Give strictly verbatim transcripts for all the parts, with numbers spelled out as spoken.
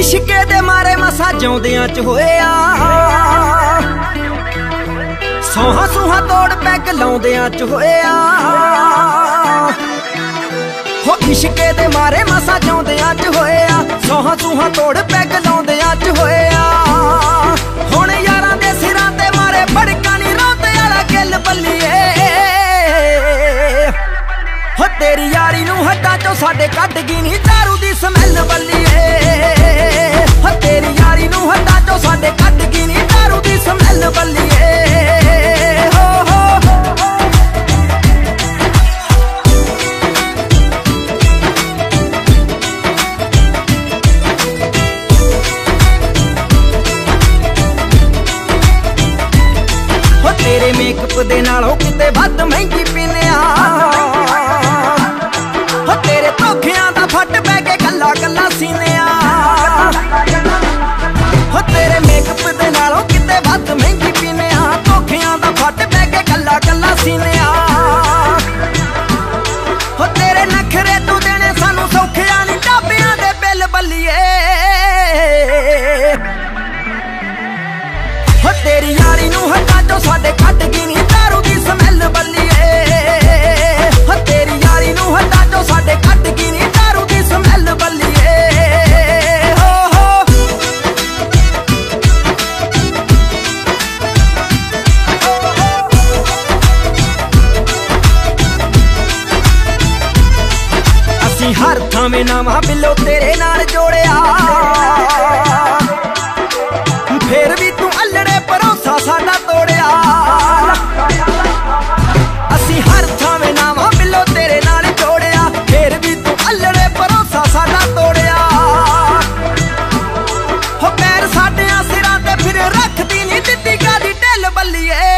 इश्के दे मारे मसा जिउंदियां च होया, सौहा सूहा तोड़ पैग लाउंदियां च होया। हो इश्के दे मारे मसा जिउंदियां च होया, सौहा सूहा तोड़ पैग लाउंदियां च होया। हुण यारां दे सिरां ते मारे भड़का नी रोंदे आला गिल बल्लीए। हो तेरी यारी नूं हड्डां चों साडे कढ गई नी दारू दी स्मैल बल्लीए। हो तेरी यारी नूं हड्डां चों साडे कढ गई नी दारू दी स्मैल बल्लीए। हो हो हो तेरे मेकअप दे नालों किते वध महंगी पीने आ। हो तेरे धोखियां दा फट पै के गल्ला गल्ला सीने आ। हो तेरे मेकअप दे नालों किते वध महंगी पीने आ, धोखियां दा फट पै के गल्ला गल्ला सीने आ। हो तेरे नखरे तू देने सानू सौखिया नी ढाबियां दे बिल बल्लीए। हो तेरी यारी नूं हड्डां चों साडे कढ गई नी दारू दी स्मैल बल्लीए। हो तेरी यारी नूं हड्डां चों साडे कढ गई नी दारू दी स्मैल बल्लीए। हो हो असीं हर थावें नवां बिलो तेरे नाल जोड़िया, फिर भी तू अल्लड़े भरोसा साडा तोड़िया। असीं हर थावें नवां बिलो तेरे नाल जोड़िया, फिर भी तू अल्लड़े भरोसा साडा तोड़िया। हो पैर साडियां सिरां ते फिर रखदी नी दित्ती गादी ढिल बल्लीए।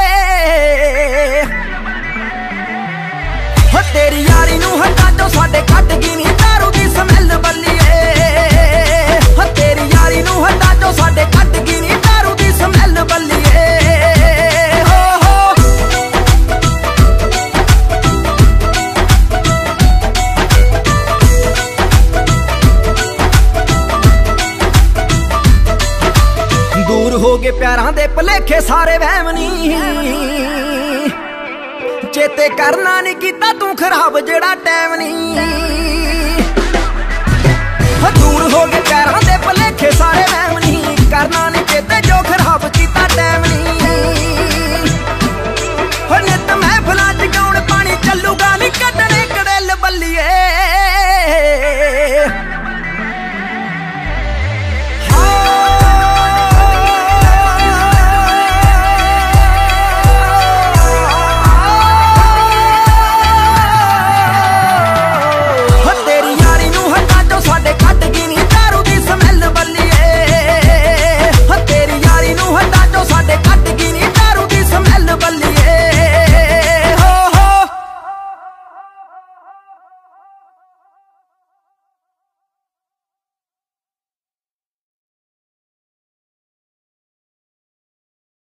हो तेरी यारी नूं हड्डां चों साडे कढ गई नी दारू दी स्मैल बल्लीए। हो तेरी यारी नूं हड्डां चों साडे कढ गई नी दारू दी स्मैल बल्लीए। हो हो दूर हो गए प्यारां दे भलेखे सारे वहम नी, चेते करना नहीं कीता तू खराब जेड़ा टैम नी। हो दूर हो गए प्यारां दे भलेखे सारे वहम नी, करना नहीं चेते जो खराब कीता टैम नी।